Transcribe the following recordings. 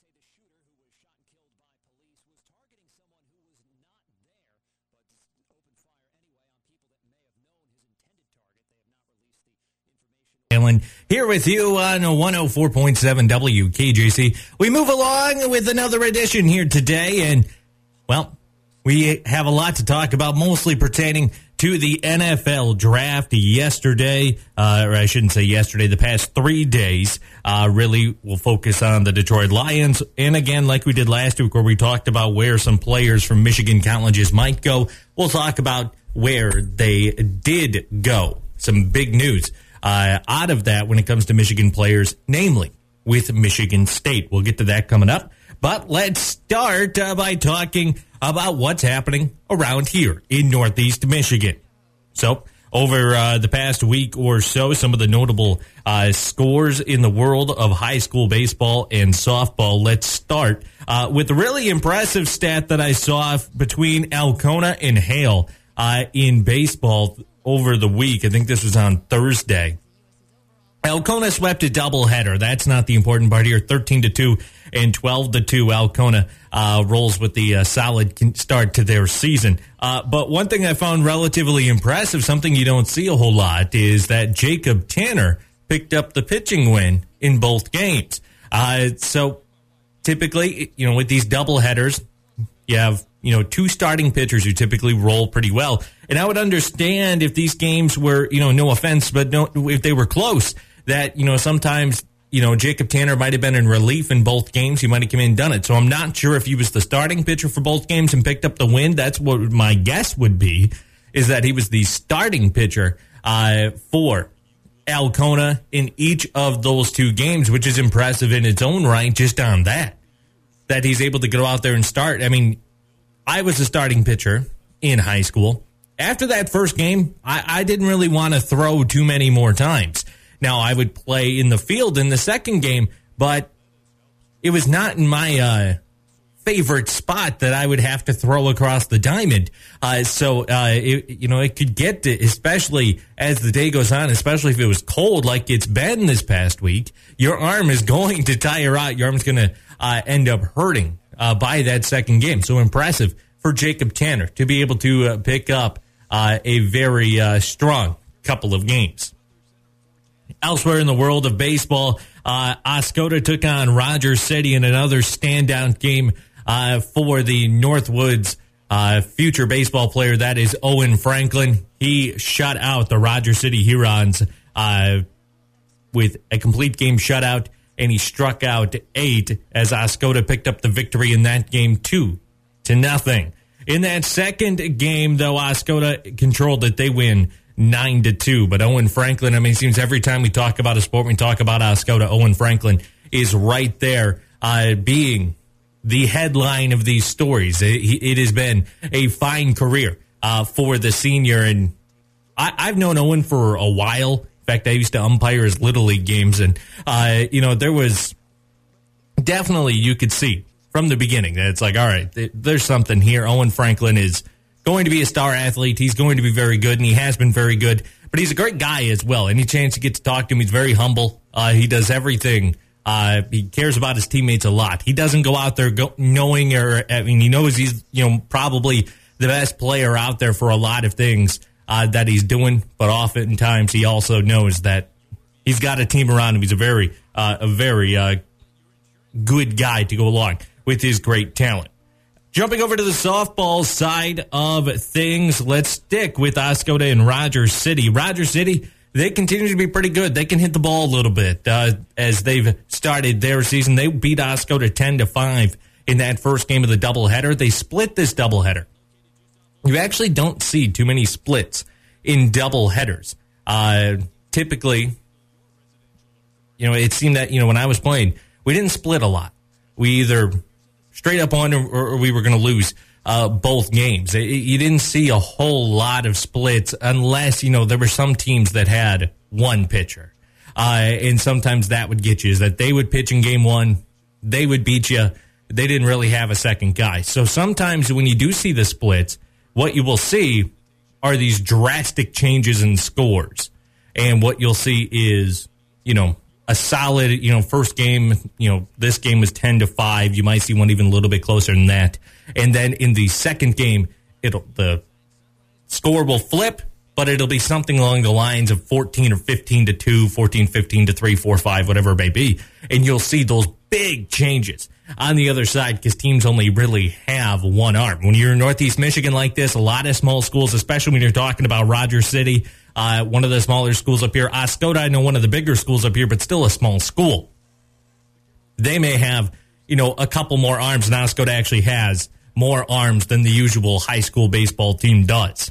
Here with you on 104.7 WKJC. We move along with another edition here today, and, well, we have a lot to talk about, mostly pertaining to the NFL draft yesterday, or I shouldn't say yesterday, the past 3 days. Really, we'll focus on the Detroit Lions, and again, like we did last week, where we talked about where some players from Michigan colleges might go, we'll talk about where they did go. Some big news out of that when it comes to Michigan players, namely with Michigan State. We'll get to that coming up. But let's start by talking about what's happening around here in Northeast Michigan. So, over the past week or so, some of the notable scores in the world of high school baseball and softball. Let's start with a really impressive stat that I saw between Alcona and Hale in baseball over the week. I think this was on Thursday. Alcona swept a doubleheader. That's not the important part here. 13-2 and 12-2. Alcona rolls with the solid start to their season. But one thing I found relatively impressive, something you don't see a whole lot, is that Jacob Tanner picked up the pitching win in both games. So typically, with these doubleheaders, you have two starting pitchers who typically roll pretty well. And I would understand if these games were, no offense, but if they were close, that, sometimes, Jacob Tanner might have been in relief in both games. He might have come in and done it. So I'm not sure if he was the starting pitcher for both games and picked up the win. That's what my guess would be, is that he was the starting pitcher for Alcona in each of those two games, which is impressive in its own right, just on that he's able to go out there and start. I mean, I was a starting pitcher in high school. After that first game, I didn't really want to throw too many more times. Now, I would play in the field in the second game, but it was not in my favorite spot that I would have to throw across the diamond. It could get to, especially as the day goes on, especially if it was cold like it's been this past week, your arm is going to tire out. Your arm's going to end up hurting by that second game. So impressive for Jacob Tanner to be able to pick up a very strong couple of games. Elsewhere in the world of baseball, Oscoda took on Rogers City in another standout game for the Northwoods future baseball player. That is Owen Franklin. He shut out the Rogers City Hurons with a complete game shutout, and he struck out 8 as Oscoda picked up the victory in that game 2-0. In that second game, though, Oscoda controlled it. They win 9-2. But Owen Franklin, it seems every time we talk about a sport, we talk about Oscoda, Owen Franklin is right there being the headline of these stories. It has been a fine career for the senior, and I've known Owen for a while. In fact, I used to umpire his Little League games, and, there was definitely, you could see from the beginning that it's like, all right, there's something here. Owen Franklin is going to be a star athlete. He's going to be very good, and he has been very good. But he's a great guy as well. Any chance you get to talk to him, he's very humble. He does everything. He cares about his teammates a lot. He doesn't go out there he knows he's, probably the best player out there for a lot of things that he's doing. But oftentimes he also knows that he's got a team around him. He's a very good guy to go along with his great talent. Jumping over to the softball side of things, let's stick with Oscoda and Rogers City. Rogers City, they continue to be pretty good. They can hit the ball a little bit as they've started their season. They beat Oscoda 10-5 in that first game of the doubleheader. They split this doubleheader. You actually don't see too many splits in doubleheaders. Typically, it seemed that, when I was playing, we didn't split a lot. We either straight up won or we were going to lose both games. You didn't see a whole lot of splits unless, there were some teams that had one pitcher. And sometimes that would get you, is that they would pitch in game one, they would beat you. They didn't really have a second guy. So sometimes when you do see the splits, what you will see are these drastic changes in scores. And what you'll see is, a a solid, first game, this game was 10-5. You might see one even a little bit closer than that. And then in the second game, the score will flip, but it'll be something along the lines of 14 or 15-2, 14-15 to 3, 4-5, whatever it may be. And you'll see those big changes on the other side because teams only really have one arm. When you're in Northeast Michigan like this, a lot of small schools, especially when you're talking about Rogers City, one of the smaller schools up here. Oscoda, I know one of the bigger schools up here, but still a small school. They may have, a couple more arms, and Oscoda actually has more arms than the usual high school baseball team does.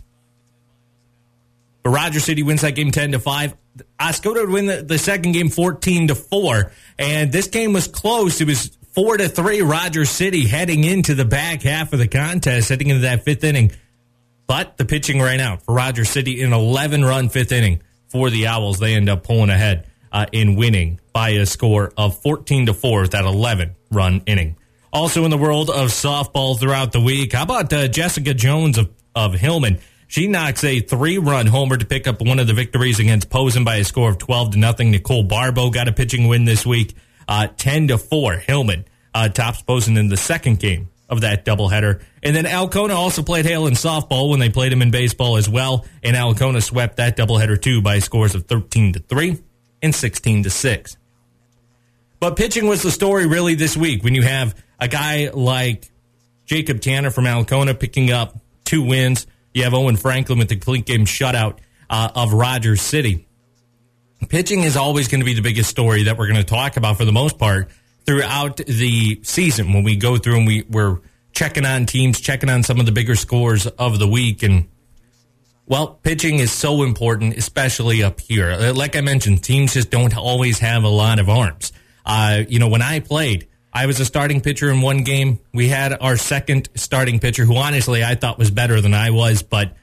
But Rogers City wins that game 10-5. Oscoda would win the second game 14-4. And this game was close. It was 4-3 Rogers City heading into the back half of the contest, heading into that fifth inning. But the pitching ran out for Rogers City in an 11-run fifth inning for the Owls. They end up pulling ahead in winning by a score of 14-4 with that 11-run inning. Also in the world of softball throughout the week, how about Jessica Jones of Hillman? She knocks a 3-run homer to pick up one of the victories against Posen by a score of 12-0. Nicole Barbeau got a pitching win this week, 10-4. Hillman tops Posen in the second game of that doubleheader. And then Alcona also played Hale in softball when they played him in baseball as well. And Alcona swept that doubleheader too by scores of 13-3 and 16-6. But pitching was the story really this week when you have a guy like Jacob Tanner from Alcona picking up 2 wins. You have Owen Franklin with the complete game shutout of Rogers City. Pitching is always going to be the biggest story that we're going to talk about for the most part throughout the season when we go through and we're checking on teams, checking on some of the bigger scores of the week. And, well, pitching is so important, especially up here. Like I mentioned, teams just don't always have a lot of arms. When I played, I was a starting pitcher in one game. We had our second starting pitcher, who honestly I thought was better than I was, but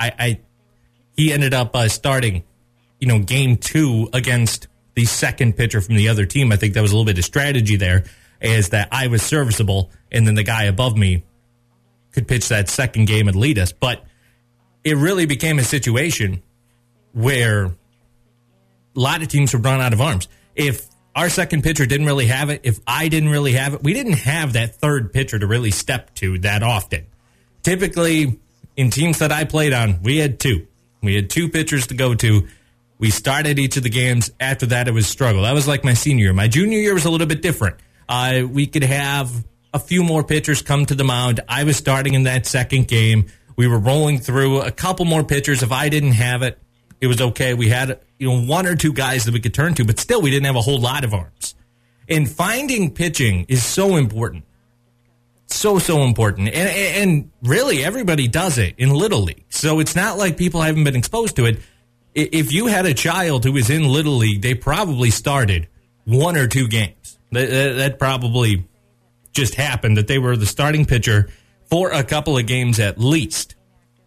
he ended up starting, game 2 against the second pitcher from the other team. I think that was a little bit of strategy there, is that I was serviceable, and then the guy above me could pitch that second game and lead us. But it really became a situation where a lot of teams would run out of arms. If our second pitcher didn't really have it, if I didn't really have it, we didn't have that third pitcher to really step to that often. Typically, in teams that I played on, we had 2. We had 2 pitchers to go to. We started each of the games. After that, it was struggle. That was like my senior year. My junior year was a little bit different. We could have a few more pitchers come to the mound. I was starting in that second game. We were rolling through a couple more pitchers. If I didn't have it, it was okay. We had 1 or 2 guys that we could turn to, but still we didn't have a whole lot of arms. And finding pitching is so important. So important. And really everybody does it in Little League. So it's not like people haven't been exposed to it. If you had a child who was in Little League, they probably started 1 or 2 games. That probably just happened, that they were the starting pitcher for a couple of games at least.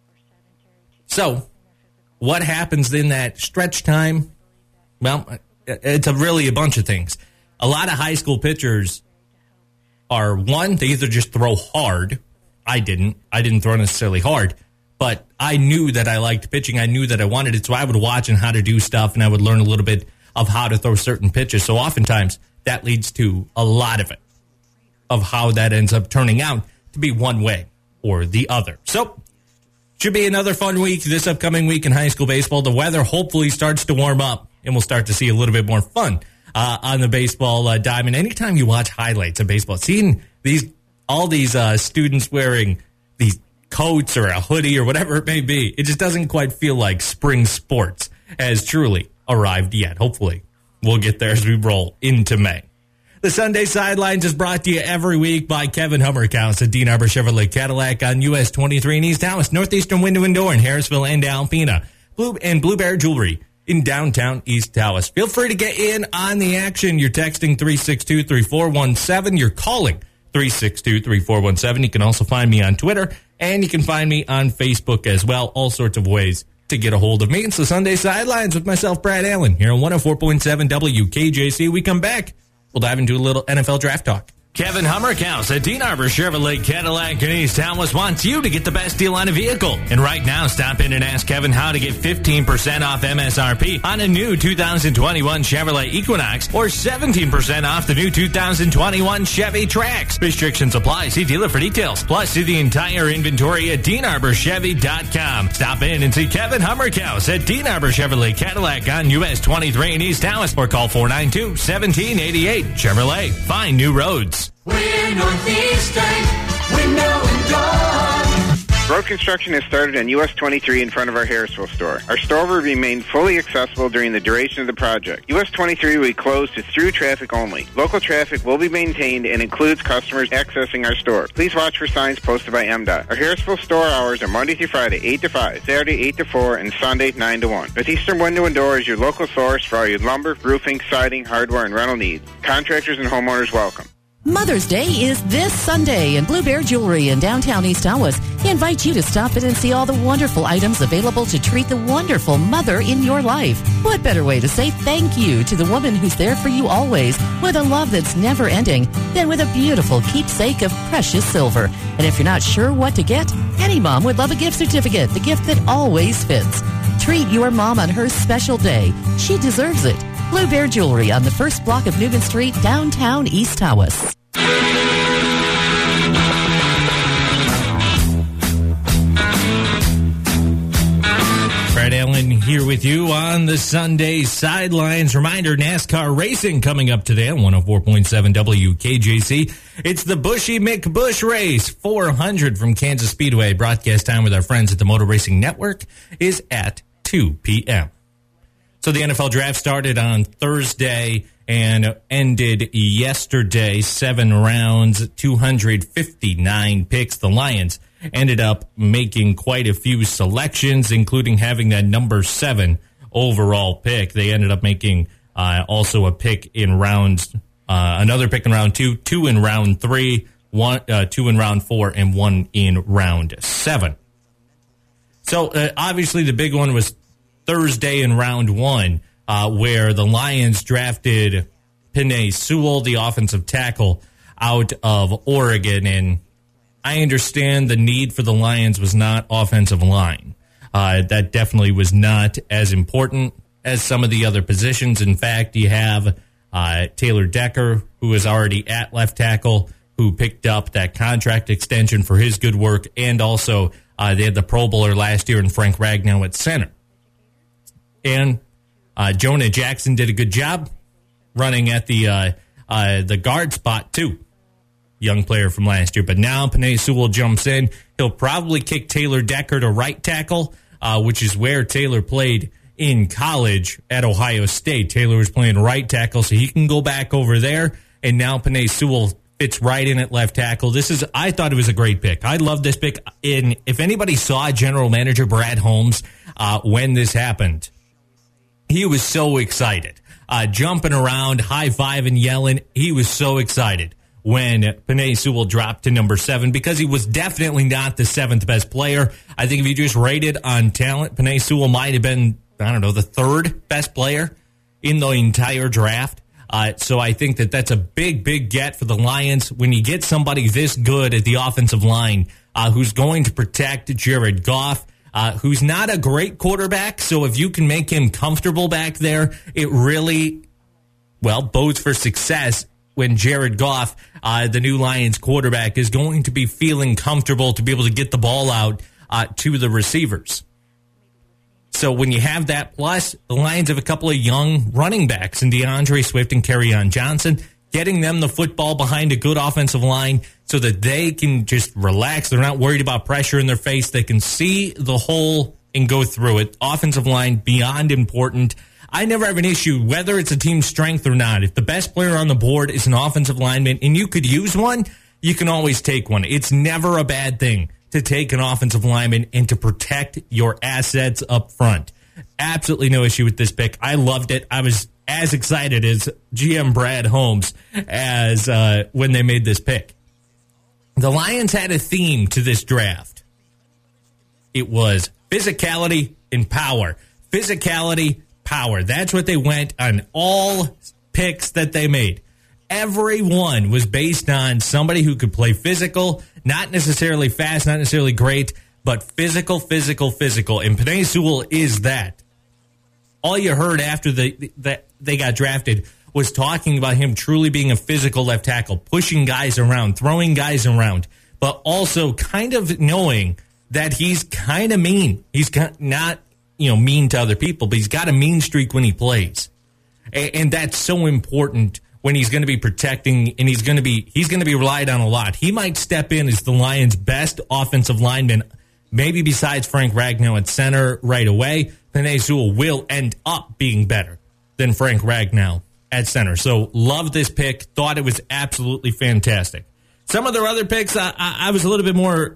So what happens in that stretch time? Well, it's really a bunch of things. A lot of high school pitchers are, one, they either just throw hard. I didn't throw necessarily hard, but I knew that I liked pitching. I knew that I wanted it, so I would watch on how to do stuff, and I would learn a little bit of how to throw certain pitches. So oftentimes that leads to a lot of it, of how that ends up turning out to be one way or the other. So should be another fun week this upcoming week in high school baseball. The weather hopefully starts to warm up, and we'll start to see a little bit more fun on the baseball diamond. Anytime you watch highlights of baseball, seeing all these students wearing these coats or a hoodie or whatever it may be, it just doesn't quite feel like spring sports has truly arrived yet. Hopefully, we'll get there as we roll into May. The Sunday Sidelines is brought to you every week by Kevin Hummerkaus at Dean Arbor Chevrolet Cadillac on US 23 in East Dallas, Northeastern Window and Door in Harrisville and Alpena, Blue Bear Jewelry in downtown East Dallas. Feel free to get in on the action. You're texting 362-3417. You're calling 362-3417. You can also find me on Twitter, and you can find me on Facebook as well. All sorts of ways to get a hold of me. It's the Sunday Sidelines with myself, Brad Allen, here on 104.7 WKJC. We come back, we'll dive into a little NFL draft talk. Kevin Hummerkaus at Dean Arbor Chevrolet Cadillac in East Tawas wants you to get the best deal on a vehicle. And right now, stop in and ask Kevin how to get 15% off MSRP on a new 2021 Chevrolet Equinox or 17% off the new 2021 Chevy Trax. Restrictions apply. See dealer for details. Plus, see the entire inventory at DeanArborChevy.com. Stop in and see Kevin Hummerkaus at Dean Arbor Chevrolet Cadillac on US 23 in East Tawas or call 492-1788. Chevrolet. Find new roads. We're Northeastern. Window and door. Road construction has started on US 23 in front of our Harrisville store. Our store will remain fully accessible during the duration of the project. US 23 will be closed to through traffic only. Local traffic will be maintained and includes customers accessing our store. Please watch for signs posted by MDOT. Our Harrisville store hours are Monday through Friday, 8 to 5, Saturday, 8 to 4, and Sunday, 9 to 1. Northeastern Window and Door is your local source for all your lumber, roofing, siding, hardware, and rental needs. Contractors and homeowners welcome. Mother's Day is this Sunday, and Blue Bear Jewelry in downtown East Tawas invites you to stop in and see all the wonderful items available to treat the wonderful mother in your life. What better way to say thank you to the woman who's there for you always with a love that's never ending than with a beautiful keepsake of precious silver. And if you're not sure what to get, any mom would love a gift certificate, the gift that always fits. Treat your mom on her special day. She deserves it. Blue Bear Jewelry on the first block of Newman Street, downtown East Tawas. Brad Allen here with you on the Sunday Sidelines. Reminder, NASCAR racing coming up today on 104.7 WKJC. It's the Bushy McBush Race 400 from Kansas Speedway. Broadcast time with our friends at the Motor Racing Network is at 2 p.m. So the NFL draft started on Thursday and ended yesterday. 7 rounds, 259 picks. The Lions ended up making quite a few selections, including having that number 7 overall pick. They ended up making also a pick in rounds, another pick in round 2, 2 in round 3, 2 in round 4, and 1 in round 7. So obviously the big one was Thursday in round 1, where the Lions drafted Penei Sewell, the offensive tackle, out of Oregon. And I understand the need for the Lions was not offensive line. That definitely was not as important as some of the other positions. In fact, you have Taylor Decker, who is already at left tackle, who picked up that contract extension for his good work. And also they had the Pro Bowler last year in Frank Ragnow at center. And Jonah Jackson did a good job running at the guard spot, too. Young player from last year. But now Penei Sewell jumps in. He'll probably kick Taylor Decker to right tackle, which is where Taylor played in college at Ohio State. Taylor was playing right tackle, so he can go back over there. And now Penei Sewell fits right in at left tackle. I thought it was a great pick. I love this pick. If anybody saw General Manager Brad Holmes when this happened, he was so excited, jumping around, high-fiving, yelling. He was so excited when Penei Sewell dropped to number 7 because he was definitely not the 7th best player. I think if you just rated on talent, Penei Sewell might have been, the 3rd best player in the entire draft. So I think that's a big, big get for the Lions. When you get somebody this good at the offensive line who's going to protect Jared Goff, who's not a great quarterback, so if you can make him comfortable back there, it really, bodes for success when Jared Goff, the new Lions quarterback, is going to be feeling comfortable to be able to get the ball out to the receivers. So when you have that, plus the Lions have a couple of young running backs in DeAndre Swift and Kerryon Johnson, getting them the football behind a good offensive line so that they can just relax. They're not worried about pressure in their face. They can see the hole and go through it. Offensive line, beyond important. I never have an issue whether it's a team strength or not. If the best player on the board is an offensive lineman and you could use one, you can always take one. It's never a bad thing to take an offensive lineman and to protect your assets up front. Absolutely no issue with this pick. I loved it. I was as excited as GM Brad Holmes as when they made this pick. The Lions had a theme to this draft. It was physicality and power. Physicality, power. That's what they went on all picks that they made. everyone was based on somebody who could play physical, not necessarily fast, not necessarily great, but physical. And Penei Sewell is that. All you heard after they got drafted was talking about him truly being a physical left tackle, pushing guys around, throwing guys around, but also kind of knowing that he's kind of mean. He's not, mean to other people, but he's got a mean streak when he plays. And that's so important when he's going to be protecting, and he's going to be relied on a lot. He might step in as the Lions' best offensive lineman, maybe besides Frank Ragnow at center right away. Penei Sewell will end up being better than Frank Ragnow at center. So love this pick. Thought it was absolutely fantastic. Some of their other picks, I was a little bit more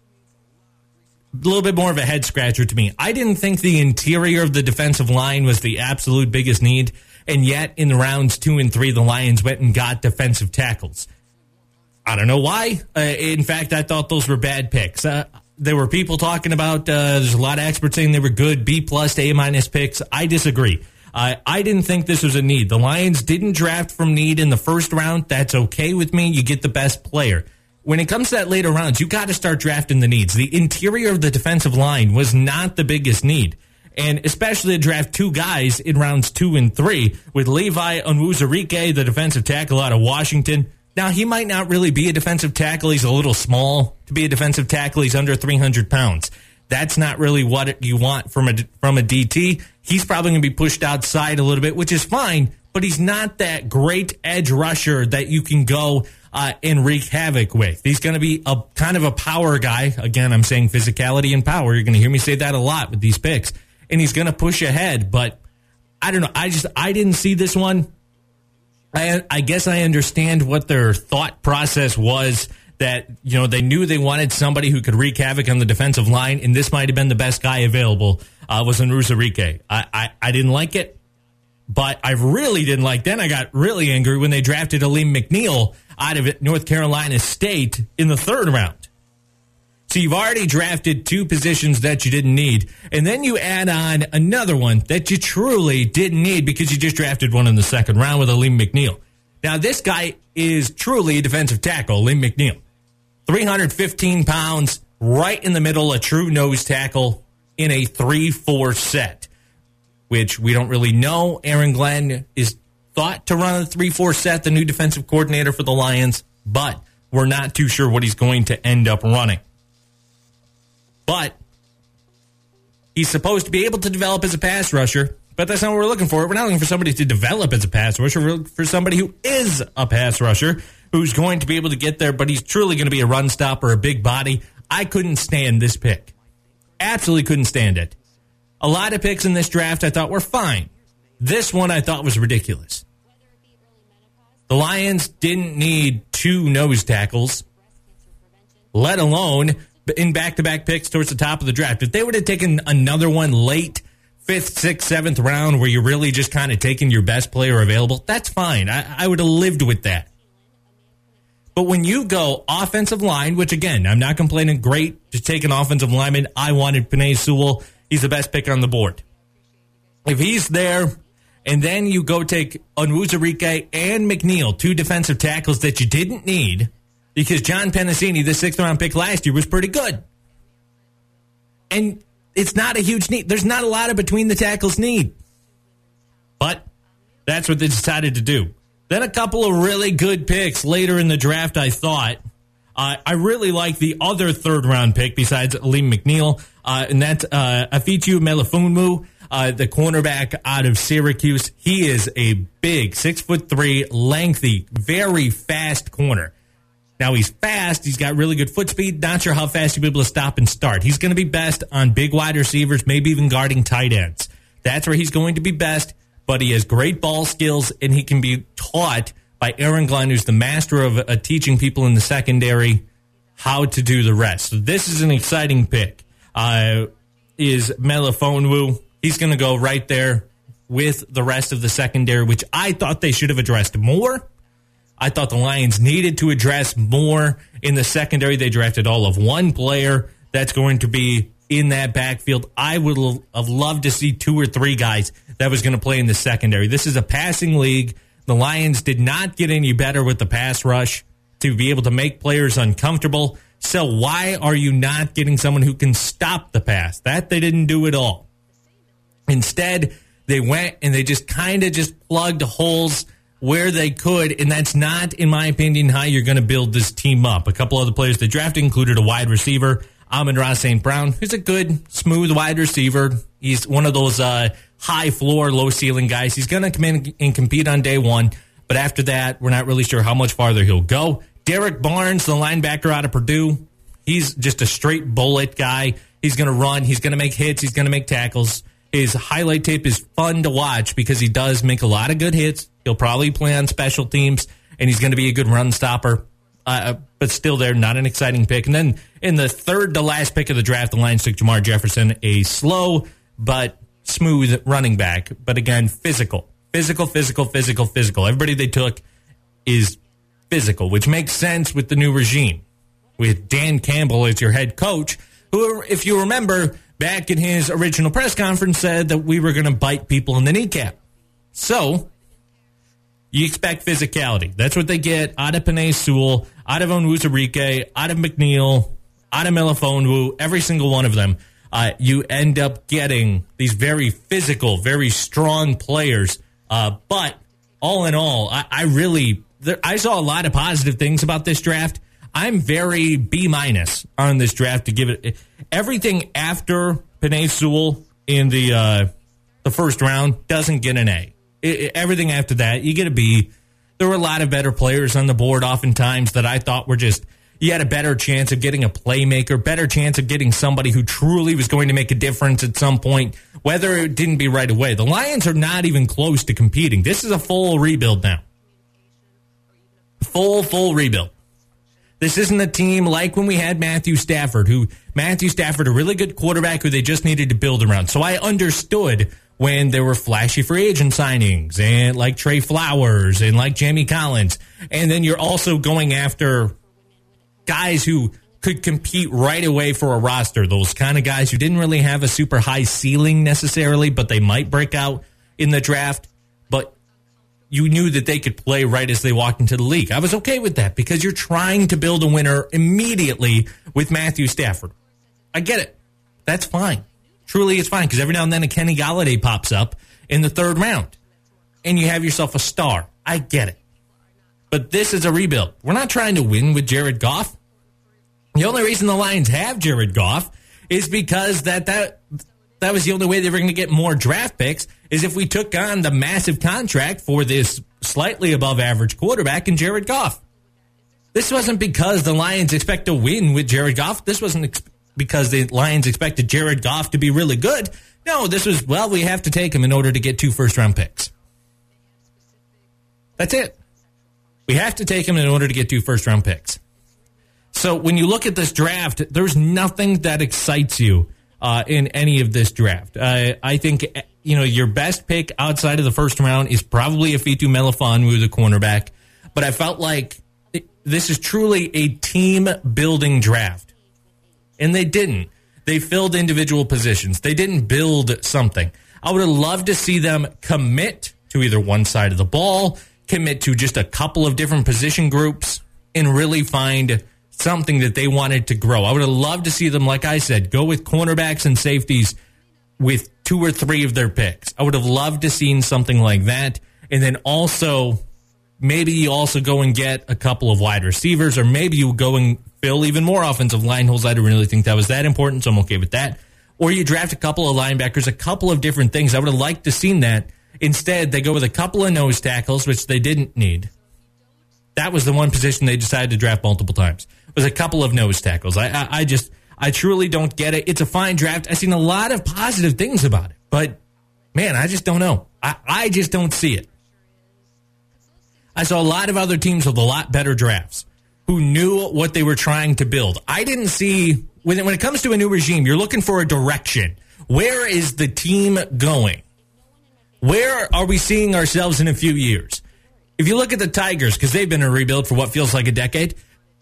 of a head scratcher to me. I didn't think the interior of the defensive line was the absolute biggest need, and yet in rounds 2 and 3, the Lions went and got defensive tackles. I don't know why. In fact, I thought those were bad picks. There were people talking about, there's a lot of experts saying they were good, B+ to A- picks. I disagree. I didn't think this was a need. The Lions didn't draft from need in the first round. That's okay with me. You get the best player. When it comes to that later rounds, you got to start drafting the needs. The interior of the defensive line was not the biggest need. And especially to draft 2 guys in rounds 2 and 3 with Levi Onwuzurike, the defensive tackle out of Washington. Now, he might not really be a defensive tackle. He's a little small to be a defensive tackle. He's under 300 pounds. That's not really what you want from a DT. He's probably going to be pushed outside a little bit, which is fine, but he's not that great edge rusher that you can go and wreak havoc with. He's going to be a kind of a power guy. Again, I'm saying physicality and power. You're going to hear me say that a lot with these picks. And he's going to push ahead, but I don't know. I didn't see this one. I guess I understand what their thought process was, that, they knew they wanted somebody who could wreak havoc on the defensive line, and this might have been the best guy available, was Onwuzurike. I didn't like it, but I really didn't like. Then I got really angry when they drafted Alim McNeill out of North Carolina State in the 3rd round. So you've already drafted 2 positions that you didn't need, and then you add on another one that you truly didn't need because you just drafted one in the 2nd round with Alim McNeill. Now, this guy is truly a defensive tackle, Alim McNeill. 315 pounds, right in the middle, a true nose tackle in a 3-4 set, which we don't really know. Aaron Glenn is thought to run a 3-4 set, the new defensive coordinator for the Lions, but we're not too sure what he's going to end up running. But he's supposed to be able to develop as a pass rusher, but that's not what we're looking for. We're not looking for somebody to develop as a pass rusher. We're looking for somebody who is a pass rusher, who's going to be able to get there, but he's truly going to be a run stopper, a big body. I couldn't stand this pick. Absolutely couldn't stand it. A lot of picks in this draft I thought were fine. This one I thought was ridiculous. The Lions didn't need 2 nose tackles, let alone in back-to-back picks towards the top of the draft. If they would have taken another one late, 5th, 6th, 7th round, where you're really just kind of taking your best player available, that's fine. I would have lived with that. But when you go offensive line, which, again, I'm not complaining, great to take an offensive lineman. I wanted Penei Sewell. He's the best pick on the board. If he's there, and then you go take Onwuzurike and McNeill, 2 defensive tackles that you didn't need, because John Pennicini, the 6th-round pick last year, was pretty good. And it's not a huge need. There's not a lot of between the tackles need. But that's what they decided to do. Then a couple of really good picks later in the draft, I thought. I really like the other 3rd-round pick besides Alim McNeill, and that's Afichu Melifonwu, the cornerback out of Syracuse. He is a big 6'3", lengthy, very fast corner. Now, he's fast. He's got really good foot speed. Not sure how fast he'll be able to stop and start. He's going to be best on big wide receivers, maybe even guarding tight ends. That's where he's going to be best, but he has great ball skills, and he can be taught by Aaron Glenn, who's the master of teaching people in the secondary how to do the rest. So this is an exciting pick. Is Melifonwu. He's going to go right there with the rest of the secondary, which I thought they should have addressed more. I thought the Lions needed to address more in the secondary. They drafted all of 1 player that's going to be in that backfield. I would have loved to see 2 or 3 guys that was going to play in the secondary. This is a passing league. The Lions did not get any better with the pass rush to be able to make players uncomfortable. So why are you not getting someone who can stop the pass? That they didn't do at all. Instead, they went and they just kind of just plugged holes where they could, and that's not, in my opinion, how you're going to build this team up. A couple other players they drafted included a wide receiver, Amon-Ra St. Brown, who's a good, smooth wide receiver. He's one of those high floor, low ceiling guys. He's going to come in and compete on day one, but after that, we're not really sure how much farther he'll go. Derek Barnes, the linebacker out of Purdue, he's just a straight bullet guy. He's going to run. He's going to make hits. He's going to make tackles. His highlight tape is fun to watch because he does make a lot of good hits. He'll probably play on special teams, and he's going to be a good run stopper. But still there, not an exciting pick. And then in the third to last pick of the draft, the Lions took Jamar Jefferson, a slow but smooth running back. But again, physical. Everybody they took is physical, which makes sense with the new regime. With Dan Campbell as your head coach, who, if you remember, back in his original press conference said that we were going to bite people in the kneecap. So, you expect physicality. That's what they get out of Penei Sewell, out of Onwuzurike, out of McNeil, out of Melifonwu, every single one of them. You end up getting these very physical, very strong players. But all in all, I saw a lot of positive things about this draft. I'm very B- on this draft to give it everything after Penei Sewell in the first round doesn't get an A. Everything after that, you get a B. There were a lot of better players on the board oftentimes that I thought were just, you had a better chance of getting a playmaker, better chance of getting somebody who truly was going to make a difference at some point, whether it didn't be right away. The Lions are not even close to competing. This is a full rebuild now. Full rebuild. This isn't a team like when we had Matthew Stafford, a really good quarterback who they just needed to build around. So I understood when there were flashy free agent signings and like Trey Flowers and like Jamie Collins. And then you're also going after guys who could compete right away for a roster. Those kind of guys who didn't really have a super high ceiling necessarily, but they might break out in the draft. But you knew that they could play right as they walked into the league. I was okay with that because you're trying to build a winner immediately with Matthew Stafford. I get it. That's fine. Truly, it's fine because every now and then a Kenny Golladay pops up in the third round and you have yourself a star. I get it. But this is a rebuild. We're not trying to win with Jared Goff. The only reason the Lions have Jared Goff is because that was the only way they were going to get more draft picks is if we took on the massive contract for this slightly above average quarterback in Jared Goff. This wasn't because the Lions expect to win with Jared Goff. This wasn't because the Lions expected Jared Goff to be really good. No, this was, well, we have to take him in order to get 2 first-round picks. That's it. We have to take him in order to get 2 first-round picks. So when you look at this draft, there's nothing that excites you in any of this draft. I think your best pick outside of the first round is probably Afitu Melifonwu, the cornerback. But I felt like this is truly a team-building draft. And they didn't. They filled individual positions. They didn't build something. I would have loved to see them commit to either one side of the ball, commit to just a couple of different position groups, and really find something that they wanted to grow. I would have loved to see them, like I said, go with cornerbacks and safeties with 2 or 3 of their picks. I would have loved to seen something like that. And then also, maybe you also go and get a couple of wide receivers, or maybe you go and fill even more offensive line holes. I didn't really think that was that important, so I'm okay with that. Or you draft a couple of linebackers, a couple of different things. I would have liked to seen that. Instead, they go with a couple of nose tackles, which they didn't need. That was the one position they decided to draft multiple times. It was a couple of nose tackles. I truly don't get it. It's a fine draft. I've seen a lot of positive things about it. But, man, I just don't know. I just don't see it. I saw a lot of other teams with a lot better drafts who knew what they were trying to build. I didn't see, when it comes to a new regime, you're looking for a direction. Where is the team going? Where are we seeing ourselves in a few years? If you look at the Tigers, because they've been in a rebuild for what feels like a decade,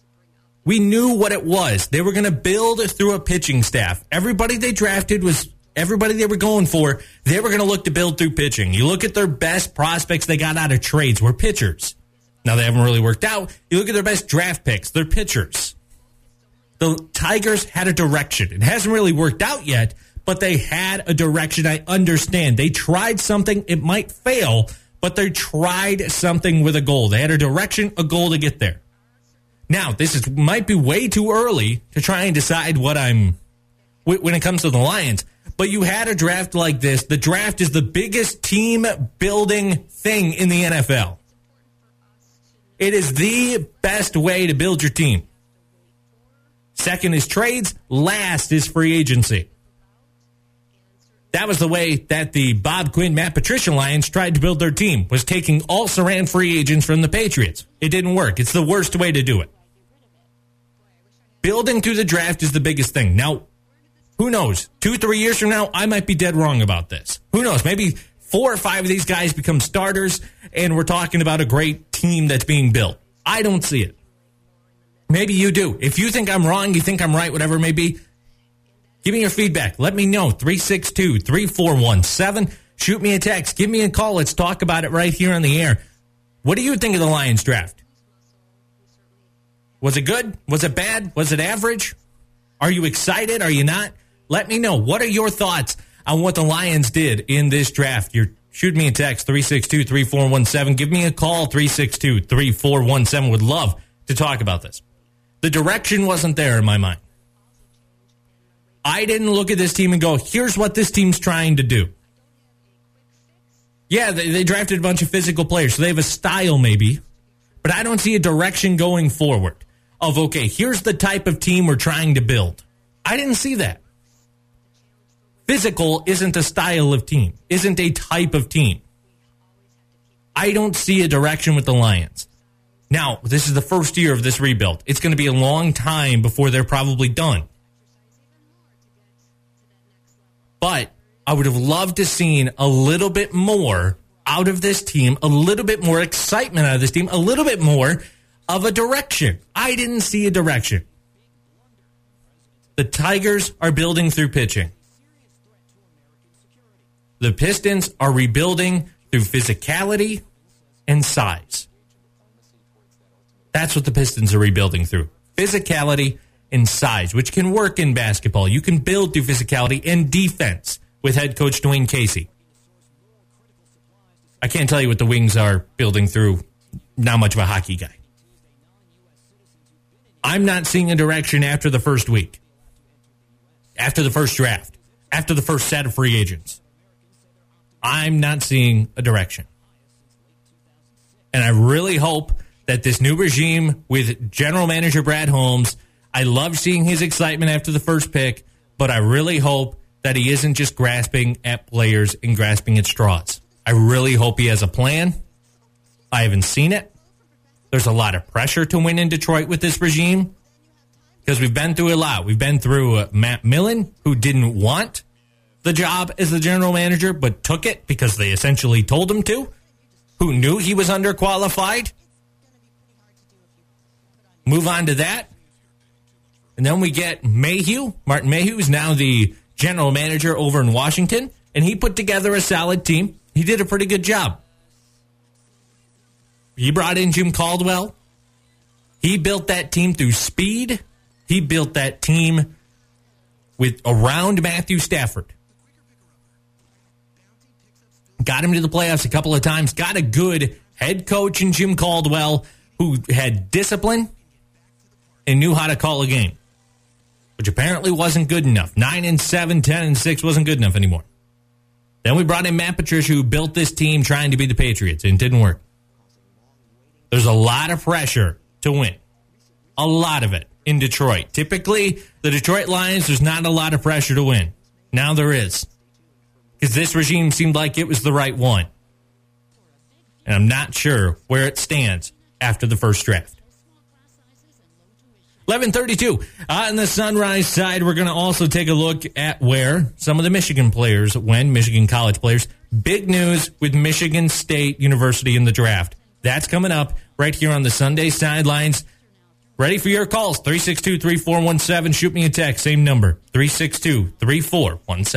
we knew what it was. They were going to build through a pitching staff. Everybody they drafted was everybody they were going for, they were going to look to build through pitching. You look at their best prospects they got out of trades were pitchers. Now, they haven't really worked out. You look at their best draft picks, they're pitchers. The Tigers had a direction. It hasn't really worked out yet, but they had a direction. I understand. They tried something. It might fail, but they tried something with a goal. They had a direction, a goal to get there. Now, this might be way too early to try and decide what I'm when it comes to the Lions. But you had a draft like this. The draft is the biggest team-building thing in the NFL. It is the best way to build your team. Second is trades. Last is free agency. That was the way that the Bob Quinn, Matt Patricia Lions tried to build their team, was taking also-ran free agents from the Patriots. It didn't work. It's the worst way to do it. Building through the draft is the biggest thing. Now, who knows? 2-3 years from now, I might be dead wrong about this. Who knows? Maybe 4 or 5 of these guys become starters, and we're talking about a great team that's being built. I don't see it. Maybe you do. If you think I'm wrong, you think I'm right, whatever it may be, give me your feedback. Let me know. 362-3417. Shoot me a text. Give me a call. Let's talk about it right here on the air. What do you think of the Lions draft? Was it good? Was it bad? Was it average? Are you excited? Are you not? Let me know. What are your thoughts on what the Lions did in this draft? Shoot me a text, 362-3417. Give me a call, 362-3417. Would love to talk about this. The direction wasn't there in my mind. I didn't look at this team and go, here's what this team's trying to do. Yeah, they drafted a bunch of physical players, so they have a style maybe, but I don't see a direction going forward of, okay, here's the type of team we're trying to build. I didn't see that. Physical isn't a style of team, isn't a type of team. I don't see a direction with the Lions. Now, this is the first year of this rebuild. It's going to be a long time before they're probably done. But I would have loved to seen a little bit more out of this team, a little bit more excitement out of this team, a little bit more of a direction. I didn't see a direction. The Tigers are building through pitching. The Pistons are rebuilding through physicality and size. That's what the Pistons are rebuilding through. Physicality and size, which can work in basketball. You can build through physicality and defense with head coach Dwayne Casey. I can't tell you what the Wings are building through. Not much of a hockey guy. I'm not seeing a direction after the first week, after the first draft, after the first set of free agents. I'm not seeing a direction. And I really hope that this new regime with general manager Brad Holmes, I love seeing his excitement after the first pick, but I really hope that he isn't just grasping at players and grasping at straws. I really hope he has a plan. I haven't seen it. There's a lot of pressure to win in Detroit with this regime because we've been through a lot. We've been through Matt Millen, who didn't want the job as the general manager, but took it because they essentially told him to, who knew he was underqualified. Move on to that. And then we get Mayhew. Martin Mayhew is now the general manager over in Washington, and he put together a solid team. He did a pretty good job. He brought in Jim Caldwell. He built that team through speed. He built that team around Matthew Stafford. Got him to the playoffs a couple of times. Got a good head coach in Jim Caldwell who had discipline and knew how to call a game, which apparently wasn't good enough. 9-7, 10-6 wasn't good enough anymore. Then we brought in Matt Patricia, who built this team trying to be the Patriots, and it didn't work. There's a lot of pressure to win. A lot of it in Detroit. Typically, the Detroit Lions, there's not a lot of pressure to win. Now there is. Because this regime seemed like it was the right one. And I'm not sure where it stands after the first draft. 11:32 on the Sunrise side. We're going to also take a look at where some of the Michigan players went, Michigan college players. Big news with Michigan State University in the draft. That's coming up right here on the Sunday Sidelines. Ready for your calls, 362-3417. Shoot me a text, same number, 362-3417.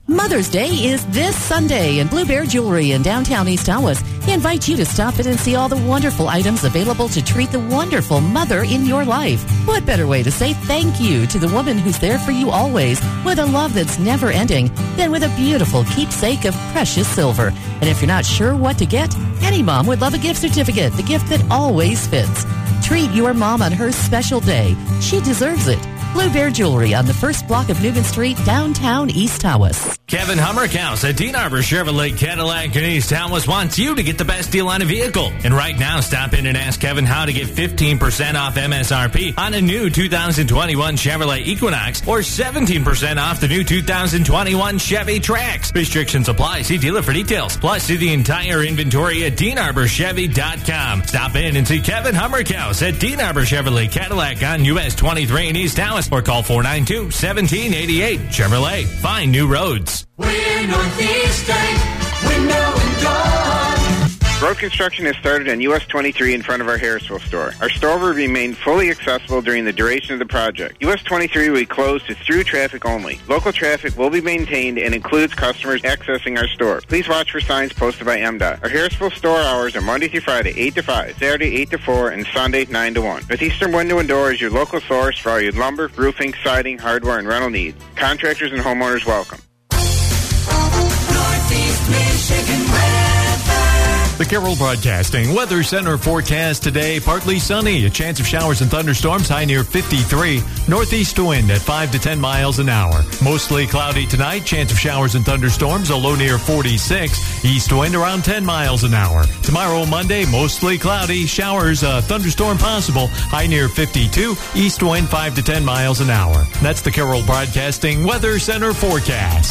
Mother's Day is this Sunday, and Blue Bear Jewelry in downtown East Tawas invites you to stop in and see all the wonderful items available to treat the wonderful mother in your life. What better way to say thank you to the woman who's there for you always with a love that's never ending than with a beautiful keepsake of precious silver. And if you're not sure what to get, any mom would love a gift certificate, the gift that always fits. Treat your mom on her special day. She deserves it. Blue Bear Jewelry on the first block of Newman Street, downtown East Tawas. Kevin Hummerkaus at Dean Arbor Chevrolet Cadillac in East Tawas wants you to get the best deal on a vehicle. And right now, stop in and ask Kevin how to get 15% off MSRP on a new 2021 Chevrolet Equinox or 17% off the new 2021 Chevy Trax. Restrictions apply. See dealer for details. Plus, see the entire inventory at DeanArborChevy.com. Stop in and see Kevin Hummerkaus at Dean Arbor Chevrolet Cadillac on US 23 in East Tawas or call 492-1788. Chevrolet. Find new roads. We're Northeastern Window and Door. Road construction has started on US 23 in front of our Harrisville store. Our store will remain fully accessible during the duration of the project. US 23 will be closed to through traffic only. Local traffic will be maintained and includes customers accessing our store. Please watch for signs posted by MDOT. Our Harrisville store hours are Monday through Friday, 8 to 5, Saturday, 8 to 4, and Sunday, 9 to 1. Northeastern Window and Door is your local source for all your lumber, roofing, siding, hardware, and rental needs. Contractors and homeowners welcome. Northeast Michigan weather. The Carroll Broadcasting Weather Center forecast today, partly sunny, a chance of showers and thunderstorms, high near 53, northeast wind at 5 to 10 miles an hour. Mostly cloudy tonight, chance of showers and thunderstorms, a low near 46, east wind around 10 miles an hour. Tomorrow, Monday, mostly cloudy, showers, thunderstorm possible, high near 52, east wind 5 to 10 miles an hour. That's the Carroll Broadcasting Weather Center forecast.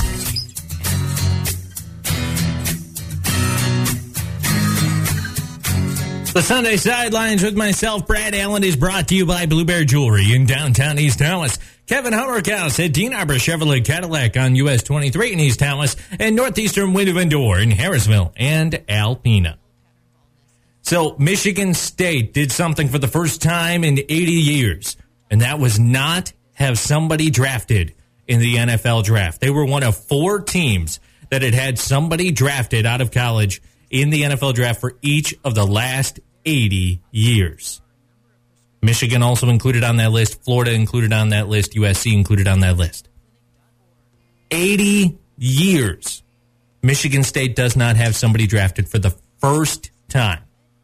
The Sunday Sidelines with myself, Brad Allen, is brought to you by Blue Bear Jewelry in downtown East Tawas. Kevin Hummerkaus at Dean Arbor Chevrolet Cadillac on US 23 in East Tawas and Northeastern Window and Door in Harrisville and Alpena. So Michigan State did something for the first time in 80 years, and that was not have somebody drafted in the NFL draft. They were one of 4 teams that had somebody drafted out of college in the NFL draft for each of the last 80 years. Michigan also included on that list. Florida included on that list. USC included on that list. 80 years. Michigan State does not have somebody drafted for the first time.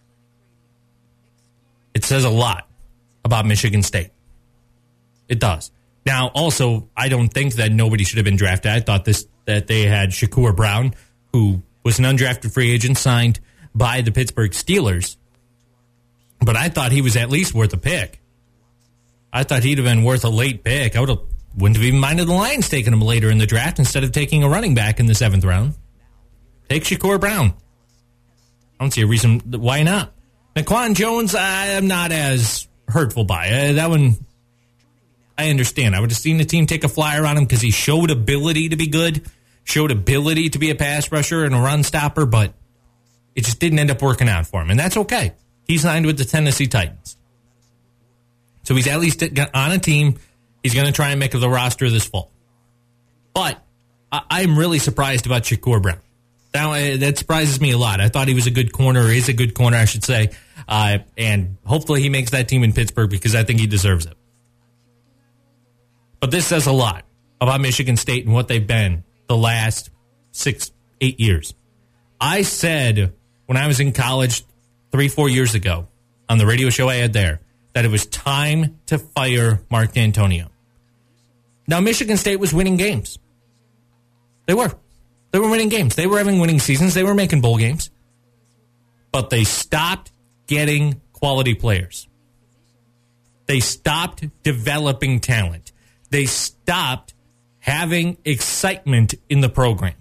It says a lot about Michigan State. It does. Now, also, I don't think that nobody should have been drafted. I thought that they had Shakur Brown, who was an undrafted free agent signed by the Pittsburgh Steelers. But I thought he was at least worth a pick. I thought he'd have been worth a late pick. I wouldn't have even minded the Lions taking him later in the draft instead of taking a running back in the 7th round. Take Shakur Brown. I don't see a reason why not. Naquan Jones, I am not as hurtful by. That one, I understand. I would have seen the team take a flyer on him because he showed ability to be good, showed ability to be a pass rusher and a run stopper, but it just didn't end up working out for him. And that's okay. He signed with the Tennessee Titans. So he's at least on a team. He's going to try and make the roster this fall. But I'm really surprised about Shakur Brown. That surprises me a lot. I thought he was a good corner, or is a good corner, I should say. And hopefully he makes that team in Pittsburgh because I think he deserves it. But this says a lot about Michigan State and what they've been the last 6-8 years. I said when I was in college 3-4 years ago on the radio show I had there that it was time to fire Mark D'Antonio. Now, Michigan State was winning games. They were. They were winning games. They were having winning seasons. They were making bowl games. But they stopped getting quality players. They stopped developing talent. They stopped having excitement in the program.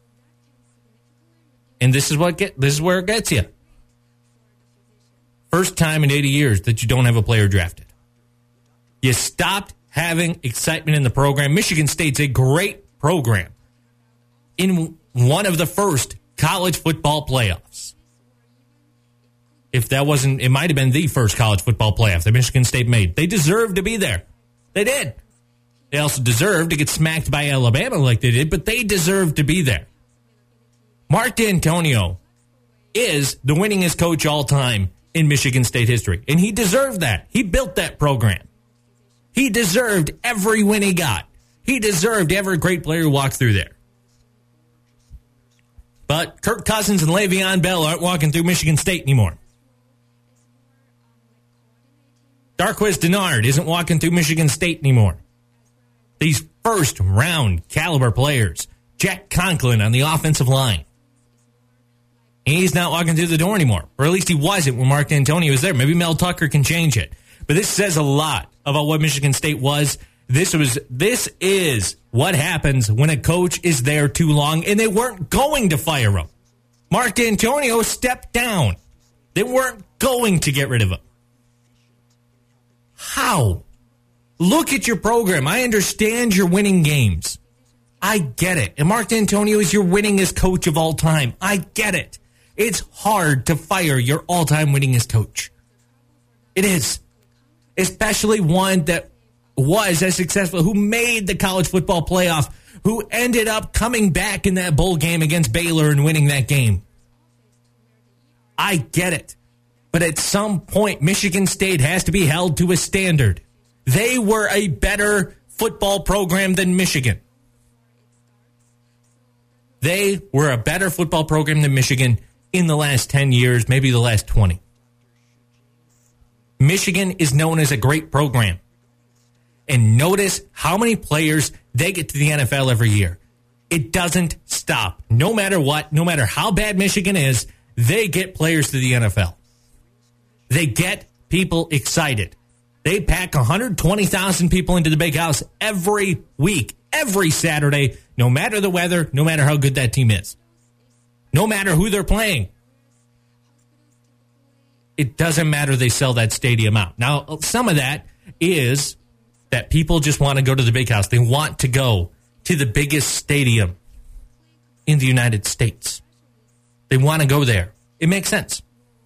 And this is where it gets you. First time in 80 years that you don't have a player drafted. You stopped having excitement in the program. Michigan State's a great program in one of the first college football playoffs. If that wasn't, it might have been the first college football playoff that Michigan State made. They deserved to be there. They did. They also deserve to get smacked by Alabama like they did, but they deserve to be there. Mark D'Antonio is the winningest coach all time in Michigan State history, and he deserved that. He built that program. He deserved every win he got. He deserved every great player who walked through there. But Kirk Cousins and Le'Veon Bell aren't walking through Michigan State anymore. Darqueze Dennard isn't walking through Michigan State anymore. These first-round caliber players, Jack Conklin on the offensive line, he's not walking through the door anymore. Or at least he wasn't when Mark D'Antonio was there. Maybe Mel Tucker can change it. But this says a lot about what Michigan State was. This is what happens when a coach is there too long, and they weren't going to fire him. Mark D'Antonio stepped down. They weren't going to get rid of him. How? Look at your program. I understand you're winning games. I get it. And Mark D'Antonio is your winningest coach of all time. I get it. It's hard to fire your all-time winningest coach. It is. Especially one that was as successful, who made the college football playoff, who ended up coming back in that bowl game against Baylor and winning that game. I get it. But at some point, Michigan State has to be held to a standard. They were a better football program than Michigan. They were a better football program than Michigan in the last 10 years, maybe the last 20. Michigan is known as a great program. And notice how many players they get to the NFL every year. It doesn't stop. No matter what, no matter how bad Michigan is, they get players to the NFL. They get people excited. They pack 120,000 people into the big house every week, every Saturday, no matter the weather, no matter how good that team is. No matter who they're playing. It doesn't matter, they sell that stadium out. Now, some of that is that people just want to go to the big house. They want to go to the biggest stadium in the United States. They want to go there. It makes sense.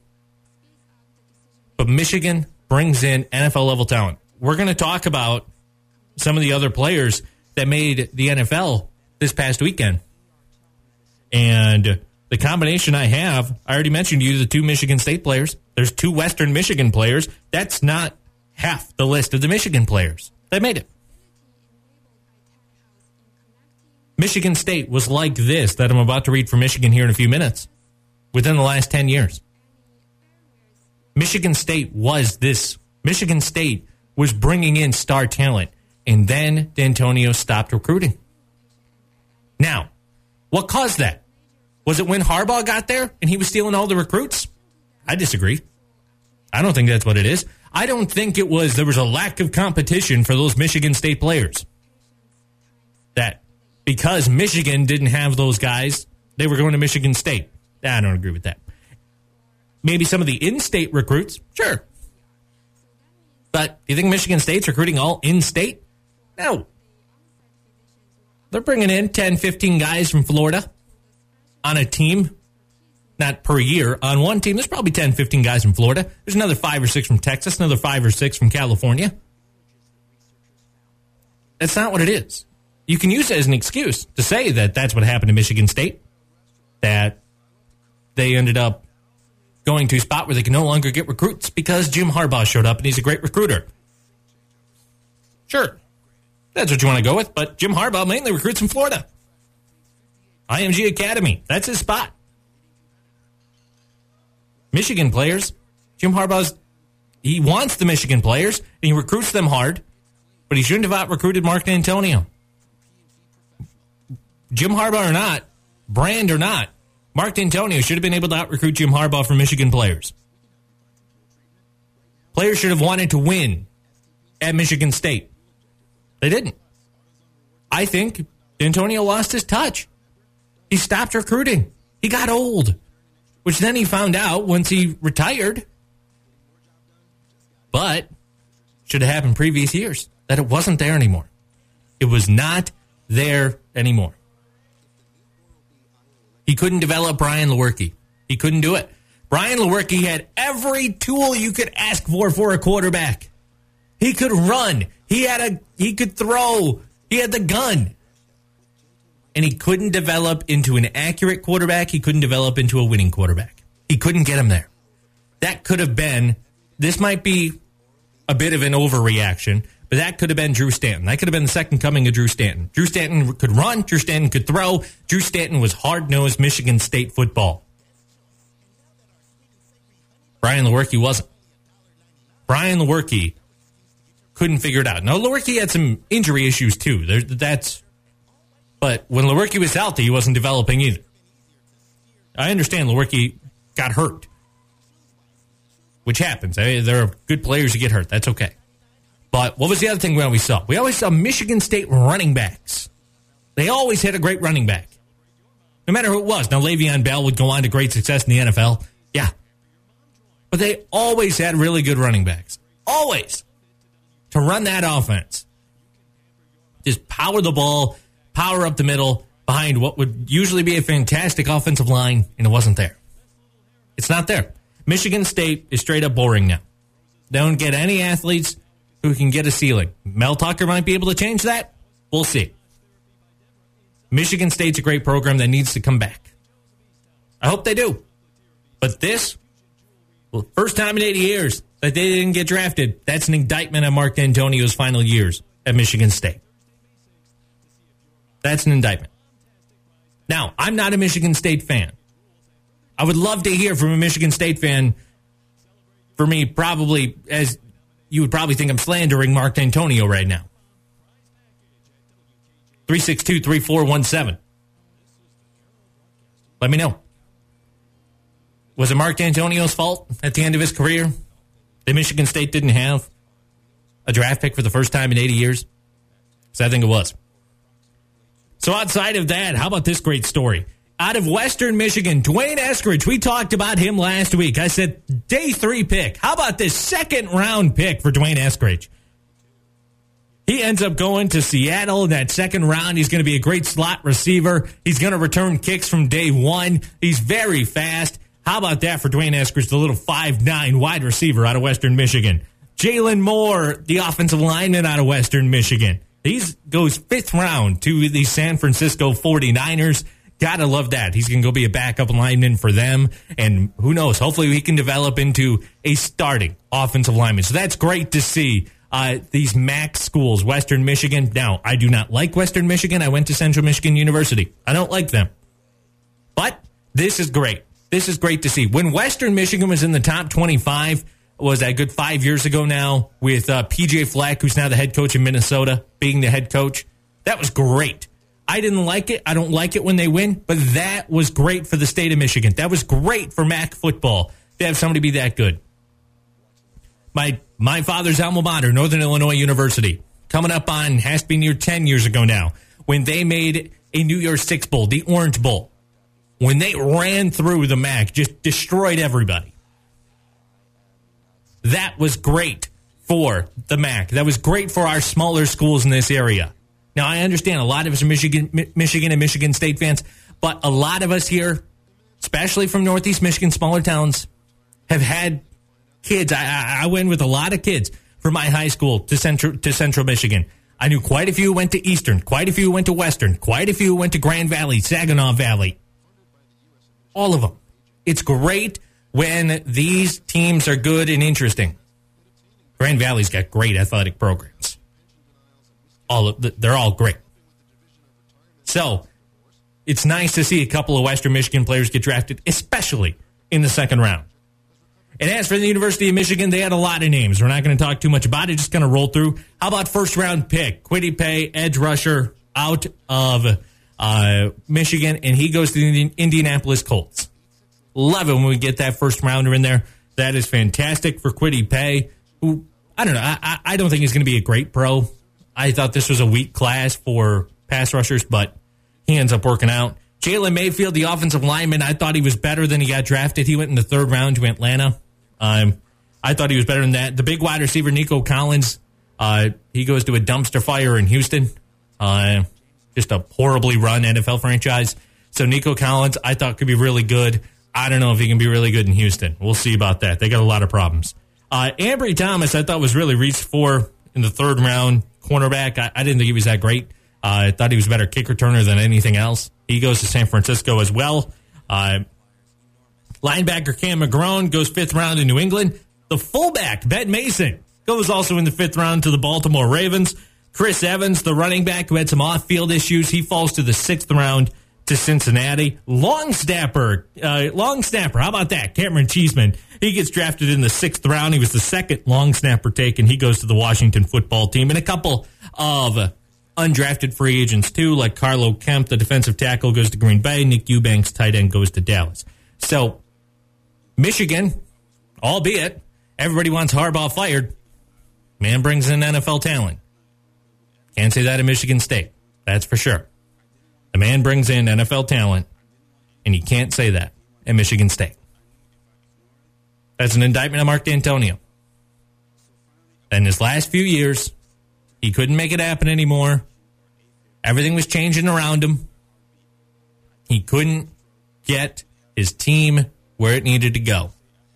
But Michigan brings in NFL-level talent. We're going to talk about some of the other players that made the NFL this past weekend. And the combination I already mentioned to you, the two Michigan State players. There's two Western Michigan players. That's not half the list of the Michigan players that made it. Michigan State was like this that I'm about to read for Michigan here in a few minutes within the last 10 years. Michigan State was this. Michigan State was bringing in star talent, and then D'Antonio stopped recruiting. Now, what caused that? Was it when Harbaugh got there and he was stealing all the recruits? I disagree. I don't think that's what it is. I don't think there was a lack of competition for those Michigan State players. That because Michigan didn't have those guys, they were going to Michigan State. I don't agree with that. Maybe some of the in-state recruits, sure. But do you think Michigan State's recruiting all in-state? No. They're bringing in 10, 15 guys from Florida on a team. Not per year. On one team, there's probably 10, 15 guys from Florida. There's another 5 or 6 from Texas, another 5 or 6 from California. That's not what it is. You can use it as an excuse to say that that's what happened to Michigan State, that they ended up going to a spot where they can no longer get recruits because Jim Harbaugh showed up and he's a great recruiter. Sure, that's what you want to go with, but Jim Harbaugh mainly recruits from Florida. IMG Academy, that's his spot. Michigan players, Jim Harbaugh's, he wants the Michigan players, and he recruits them hard, but he shouldn't have out-recruited Mark D'Antonio. Jim Harbaugh or not, brand or not, Mark D'Antonio should have been able to out-recruit Jim Harbaugh from Michigan players. Players should have wanted to win at Michigan State. They didn't. I think D'Antonio lost his touch. He stopped recruiting. He got old, which then he found out once he retired. But should have happened previous years, that it wasn't there anymore. It was not there anymore. He couldn't develop Brian Lewerke. He couldn't do it. Brian Lewerke had every tool you could ask for a quarterback. He could run. He could throw. He had the gun. And he couldn't develop into an accurate quarterback. He couldn't develop into a winning quarterback. He couldn't get him there. That could have been, this might be a bit of an overreaction, but that could have been Drew Stanton. That could have been the second coming of Drew Stanton. Drew Stanton could run. Drew Stanton could throw. Drew Stanton was hard-nosed Michigan State football. Brian Lewerke wasn't. Brian Lewerke couldn't figure it out. Now, Lewerke had some injury issues, too. But when Lewerke was healthy, he wasn't developing either. I understand Lewerke got hurt, which happens. There are good players who get hurt. That's okay. But what was the other thing we always saw? We always saw Michigan State running backs. They always had a great running back, no matter who it was. Now, Le'Veon Bell would go on to great success in the NFL. Yeah. But they always had really good running backs. Always. To run that offense. Just power the ball, power up the middle behind what would usually be a fantastic offensive line, and it wasn't there. It's not there. Michigan State is straight up boring now. They don't get any athletes who can get a ceiling. Mel Tucker might be able to change that. We'll see. Michigan State's a great program that needs to come back. I hope they do. But this, first time in 80 years that they didn't get drafted, that's an indictment on Mark D'Antonio's final years at Michigan State. That's an indictment. Now, I'm not a Michigan State fan. I would love to hear from a Michigan State fan. For me, probably, as you would probably think I'm slandering Mark D'Antonio right now. 362-3417. Let me know. Was it Mark D'Antonio's fault at the end of his career that Michigan State didn't have a draft pick for the first time in 80 years? Because I think it was. So outside of that, how about this great story? Out of Western Michigan, Dwayne Eskridge, we talked about him last week. I said day 3 pick. How about this second round pick for Dwayne Eskridge? He ends up going to Seattle in that second round. He's going to be a great slot receiver. He's going to return kicks from day 1. He's very fast. How about that for Dwayne Eskridge, the little 5'9" wide receiver out of Western Michigan? Jalen Moore, the offensive lineman out of Western Michigan. He goes 5th round to the San Francisco 49ers. Gotta love that. He's going to go be a backup lineman for them. And who knows, hopefully he can develop into a starting offensive lineman. So that's great to see these MAC schools, Western Michigan. Now, I do not like Western Michigan. I went to Central Michigan University. I don't like them. But this is great. This is great to see. When Western Michigan was in the top 25, was that good 5 years ago now, with P.J. Fleck, who's now the head coach in Minnesota, being the head coach, that was great. I didn't like it. I don't like it when they win, but that was great for the state of Michigan. That was great for MAC football to have somebody be that good. My father's alma mater, Northern Illinois University, coming up on, has to be near 10 years ago now, when they made a New Year's Six Bowl, the Orange Bowl. When they ran through the MAC, just destroyed everybody. That was great for the MAC. That was great for our smaller schools in this area. Now, I understand a lot of us are Michigan and Michigan State fans, but a lot of us here, especially from Northeast Michigan, smaller towns, have had kids. I went with a lot of kids from my high school to Central Michigan. I knew quite a few who went to Eastern, quite a few who went to Western, quite a few who went to Grand Valley, Saginaw Valley. All of them. It's great when these teams are good and interesting. Grand Valley's got great athletic programs. They're all great. So, it's nice to see a couple of Western Michigan players get drafted, especially in the second round. And as for the University of Michigan, they had a lot of names. We're not going to talk too much about it, just going to roll through. How about first round pick? Kwity Paye, edge rusher out of Michigan, and he goes to the Indianapolis Colts. Love it when we get that first rounder in there. That is fantastic for Kwity Paye, who, I don't know, I don't think he's going to be a great pro. I thought this was a weak class for pass rushers, but he ends up working out. Jalen Mayfield, the offensive lineman, I thought he was better than he got drafted. He went in the 3rd round to Atlanta. I thought he was better than that. The big wide receiver, Nico Collins, he goes to a dumpster fire in Houston. Just a horribly run NFL franchise. So Nico Collins, I thought could be really good. I don't know if he can be really good in Houston. We'll see about that. They got a lot of problems. Ambry Thomas, I thought was really reached for in the third round cornerback. I didn't think he was that great. I thought he was a better kick returner than anything else. He goes to San Francisco as well. Linebacker Cam McGrone goes 5th round in New England. The fullback, Ben Mason, goes also in the 5th round to the Baltimore Ravens. Chris Evans, the running back who had some off-field issues, he falls to the 6th round to Cincinnati. Long snapper, how about that? Cameron Cheeseman, he gets drafted in the 6th round. He was the second long snapper taken. He goes to the Washington football team. And a couple of undrafted free agents, too, like Carlo Kemp, the defensive tackle, goes to Green Bay. Nick Eubanks, tight end, goes to Dallas. So, Michigan, albeit everybody wants Harbaugh fired, man brings in NFL talent. Can't say that in Michigan State. That's for sure. The man brings in NFL talent, and you can't say that at Michigan State. That's an indictment on Mark D'Antonio. In his last few years, he couldn't make it happen anymore. Everything was changing around him. He couldn't get his team where it needed to go.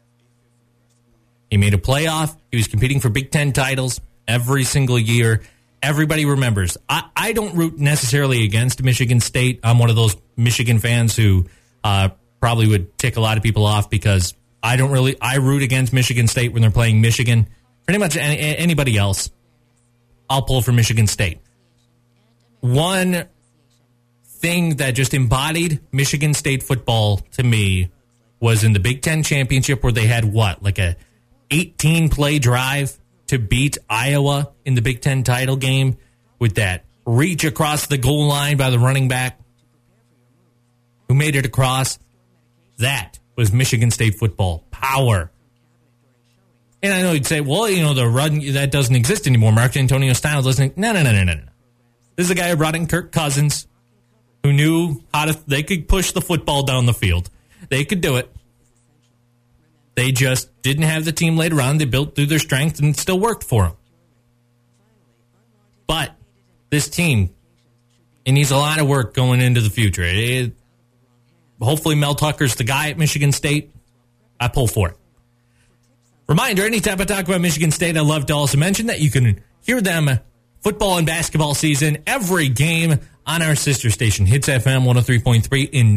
He made a playoff. He was competing for Big Ten titles every single year. Everybody remembers. I don't root necessarily against Michigan State. I'm one of those Michigan fans who probably would tick a lot of people off because I root against Michigan State when they're playing Michigan. Pretty much anybody else, I'll pull for Michigan State. One thing that just embodied Michigan State football to me was in the Big Ten championship where they had like a 18-play drive to beat Iowa in the Big Ten title game with that reach across the goal line by the running back who made it across. That was Michigan State football. Power. And I know you'd say, well, the run, that doesn't exist anymore. Mark D'Antonio style doesn't. No. This is a guy who brought in Kirk Cousins who knew they could push the football down the field. They could do it. They just didn't have the team laid around. They built through their strength and it still worked for them. But this team, it needs a lot of work going into the future. Hopefully Mel Tucker's the guy at Michigan State. I pull for it. Reminder, anytime I talk about Michigan State, I love to also mention that you can hear them football and basketball season every game on our sister station, Hits FM 103.3 and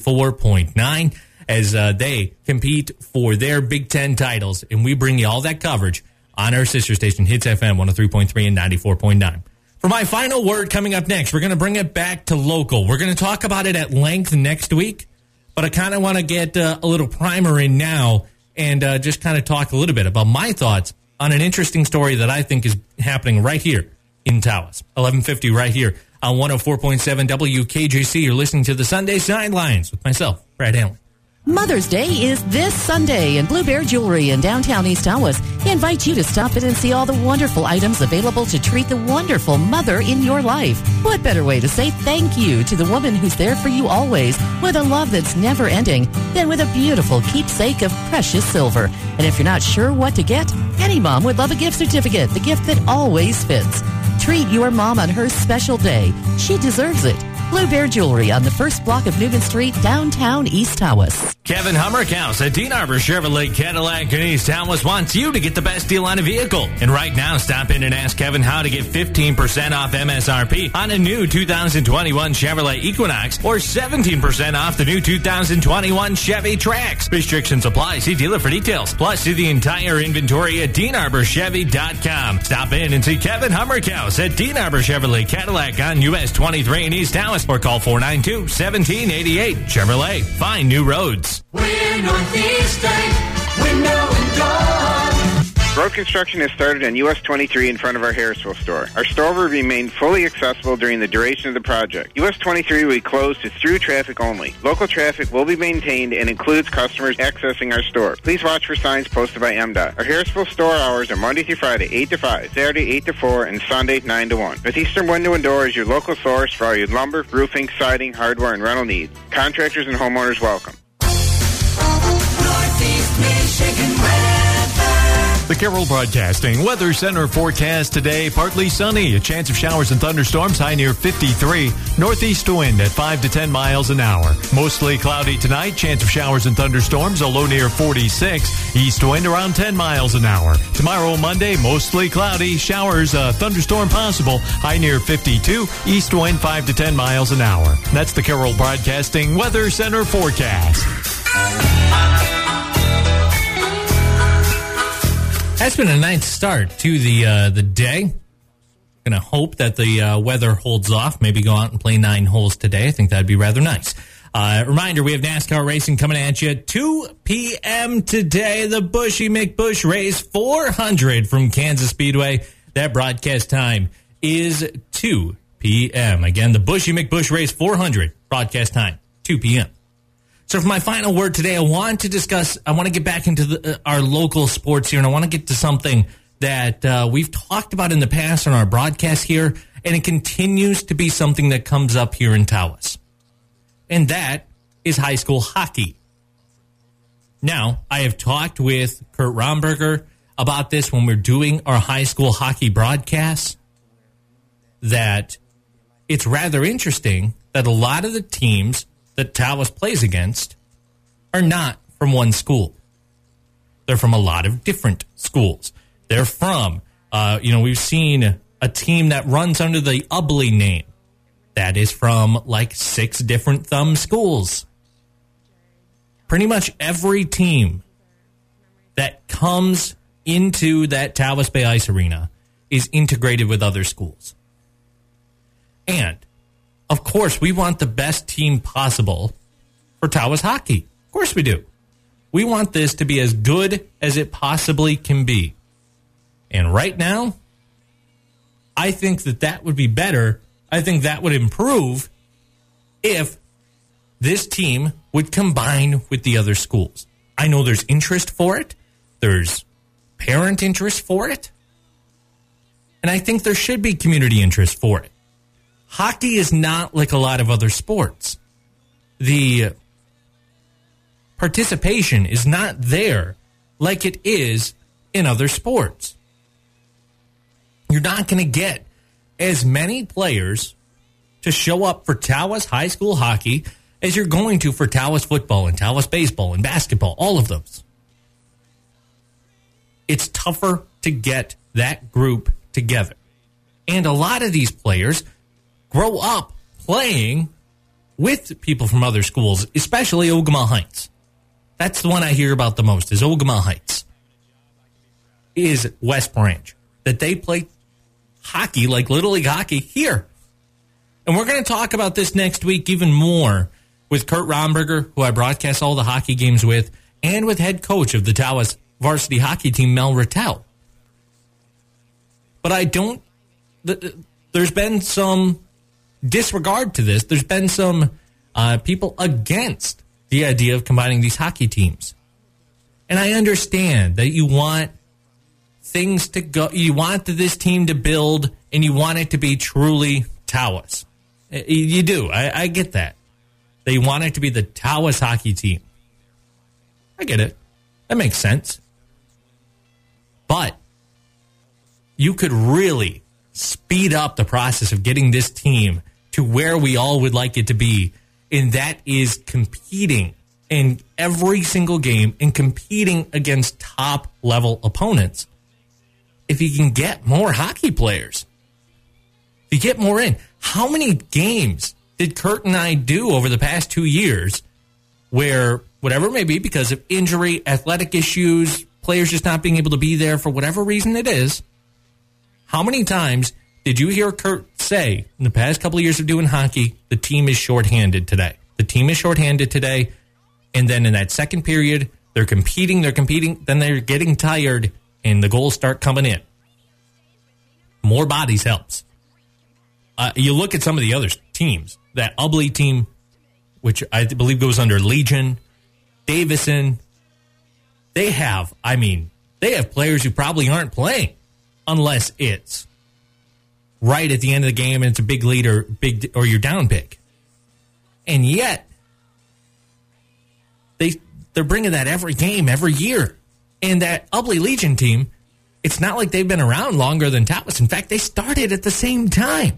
94.9. As they compete for their Big Ten titles. And we bring you all that coverage on our sister station, Hits FM 103.3 and 94.9. For my final word coming up next, we're going to bring it back to local. We're going to talk about it at length next week, but I kind of want to get a little primer in now and just kind of talk a little bit about my thoughts on an interesting story that I think is happening right here in Tawas. 1150 right here on 104.7 WKJC. You're listening to the Sunday Sidelines with myself, Brad Allen. Mother's Day is this Sunday, and Blue Bear Jewelry in downtown East Tawas invites you to stop in and see all the wonderful items available to treat the wonderful mother in your life. What better way to say thank you to the woman who's there for you always with a love that's never ending than with a beautiful keepsake of precious silver. And if you're not sure what to get, any mom would love a gift certificate, the gift that always fits. Treat your mom on her special day. She deserves it. Blue Bear Jewelry on the first block of Newman Street, downtown East Tawas. Kevin Hummerkaus at Dean Arbor Chevrolet Cadillac in East Tawas wants you to get the best deal on a vehicle. And right now, stop in and ask Kevin how to get 15% off MSRP on a new 2021 Chevrolet Equinox or 17% off the new 2021 Chevy Trax. Restrictions apply. See dealer for details. Plus, see the entire inventory at DeanArborChevy.com. Stop in and see Kevin Hummerkaus at Dean Arbor Chevrolet Cadillac on US 23 in East Tawas or call 492-1788. Chevrolet, find new roads. We're Northeastern Window and Door. Road construction has started on US 23 in front of our Harrisville store. Our store will remain fully accessible during the duration of the project. US 23 will be closed to through traffic only. Local traffic will be maintained and includes customers accessing our store. Please watch for signs posted by MDOT. Our Harrisville store hours are Monday through Friday, 8 to 5, Saturday, 8 to 4, and Sunday, 9 to 1. Northeastern Window and Door is your local source for all your lumber, roofing, siding, hardware, and rental needs. Contractors and homeowners welcome. Northeast Michigan weather. The Carroll Broadcasting Weather Center forecast today, partly sunny, a chance of showers and thunderstorms, high near 53, northeast wind at 5 to 10 miles an hour. Mostly cloudy tonight, chance of showers and thunderstorms, a low near 46, east wind around 10 miles an hour. Tomorrow, Monday, mostly cloudy, showers, thunderstorm possible, high near 52, east wind 5 to 10 miles an hour. That's the Carroll Broadcasting Weather Center forecast. That's been a nice start to the day. Going to hope that the weather holds off. Maybe go out and play 9 holes today. I think that'd be rather nice. Reminder, we have NASCAR racing coming at you 2 p.m. today. The Bushy McBush Race 400 from Kansas Speedway. That broadcast time is 2 p.m. Again, the Bushy McBush Race 400 broadcast time, 2 p.m. So for my final word today, I want to get back into our local sports here, and I want to get to something that we've talked about in the past on our broadcast here, and it continues to be something that comes up here in Tawas. And that is high school hockey. Now, I have talked with Kurt Romberger about this when we're doing our high school hockey broadcasts, that it's rather interesting that a lot of the teams that Tawas plays against are not from one school. They're from a lot of different schools. They're from, we've seen a team that runs under the Ubley name. That is from like 6 different thumb schools. Pretty much every team that comes into that Tawas Bay Ice Arena is integrated with other schools. And of course, we want the best team possible for Tawas hockey. Of course we do. We want this to be as good as it possibly can be. And right now, I think that would be better. I think that would improve if this team would combine with the other schools. I know there's interest for it. There's parent interest for it. And I think there should be community interest for it. Hockey is not like a lot of other sports. The participation is not there like it is in other sports. You're not going to get as many players to show up for Tawas high school hockey as you're going to for Tawas football and Tawas baseball and basketball, all of those. It's tougher to get that group together. And a lot of these players grow up playing with people from other schools, especially Ogama Heights. That's the one I hear about the most, is Ogama Heights, is West Branch, that they play hockey, like Little League hockey, here. And we're going to talk about this next week even more with Kurt Romberger, who I broadcast all the hockey games with, and with head coach of the Tawas varsity hockey team, Mel Rattel. But there's been some disregard to this. There's been some people against the idea of combining these hockey teams. And I understand that you want things to go, you want this team to build, and you want it to be truly Tawas. You do. I get that. They want it to be the Tawas hockey team. I get it. That makes sense. But you could really speed up the process of getting this team to where we all would like it to be, and that is competing in every single game and competing against top-level opponents. If you can get more hockey players, if you get more in, how many games did Kurt and I do over the past 2 years where, whatever it may be, because of injury, athletic issues, players just not being able to be there for whatever reason it is, how many times did you hear Kurt say in the past couple of years of doing hockey, the team is shorthanded today? The team is shorthanded today, and then in that second period, they're competing, then they're getting tired, and the goals start coming in. More bodies helps. You look at some of the other teams, that Ubley team, which I believe goes under Legion, Davison, they have players who probably aren't playing unless it's right at the end of the game and it's a big lead or you're down big. And yet, they're bringing that every game, every year. And that Ubley Legion team, It's not like they've been around longer than Tawas. In fact, they started at the same time.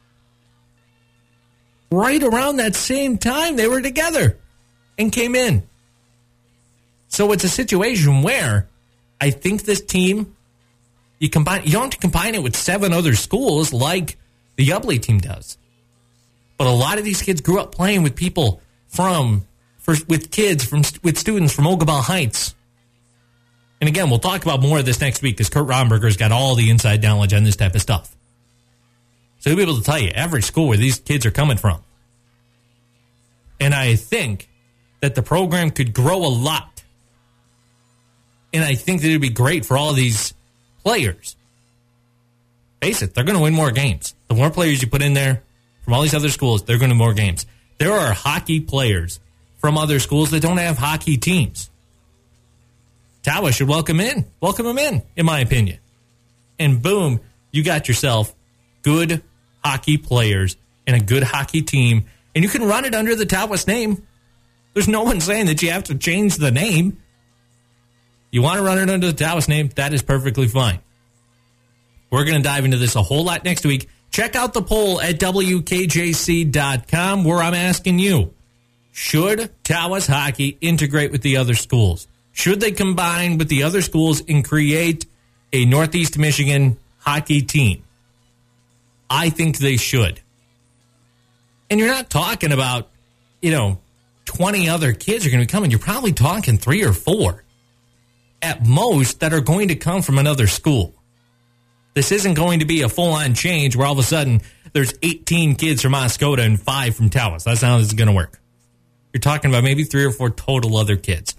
Right around that same time, they were together and came in. So it's a situation where I think this team, you don't have to combine it with 7 other schools like the Ubly team does. But a lot of these kids grew up playing with people with students from Oakville Heights. And again, we'll talk about more of this next week because Kurt Romberger's got all the inside knowledge on this type of stuff. So he'll be able to tell you every school where these kids are coming from. And I think that the program could grow a lot. And I think that it would be great for all of these players. Face it, they're going to win more games. The more players you put in there from all these other schools, they're going to win more games. There are hockey players from other schools that don't have hockey teams. Tawas should welcome them in my opinion. And boom, you got yourself good hockey players and a good hockey team, and you can run it under the Tawas name. There's no one saying that you have to change the name. You want to run it under the Tawas name, that is perfectly fine. We're going to dive into this a whole lot next week. Check out the poll at WKJC.com where I'm asking you, should Tawas hockey integrate with the other schools? Should they combine with the other schools and create a Northeast Michigan hockey team? I think they should. And you're not talking about, 20 other kids are going to be coming. You're probably talking 3 or 4 at most that are going to come from another school. This isn't going to be a full-on change where all of a sudden there's 18 kids from Oscoda and 5 from Tawas. That's not how this is going to work. You're talking about maybe 3 or 4 total other kids.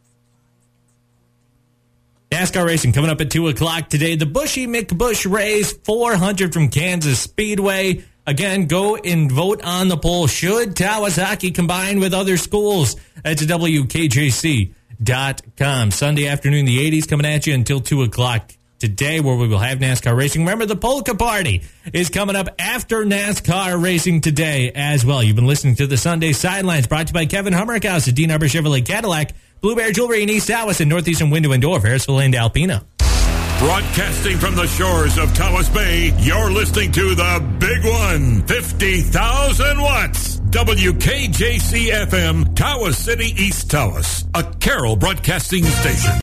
NASCAR racing coming up at 2 o'clock today. The Bushy McBush race, 400 from Kansas Speedway. Again, go and vote on the poll. Should Tawas hockey combine with other schools? That's WKJC.com. Sunday afternoon, the 80s coming at you until 2 o'clock today, where we will have NASCAR racing. Remember, the Polka Party is coming up after NASCAR racing today as well. You've been listening to the Sunday Sidelines, brought to you by Kevin Hummerkhouse at Dean Arbor Chevrolet Cadillac, Blue Bear Jewelry in East Tawas, and Northeastern Window and Door of Harrisville and Alpena. Broadcasting from the shores of Tawas Bay, you're listening to the Big One, 50,000 watts. WKJC-FM, Tawas City, East Tawas, a Carroll Broadcasting station.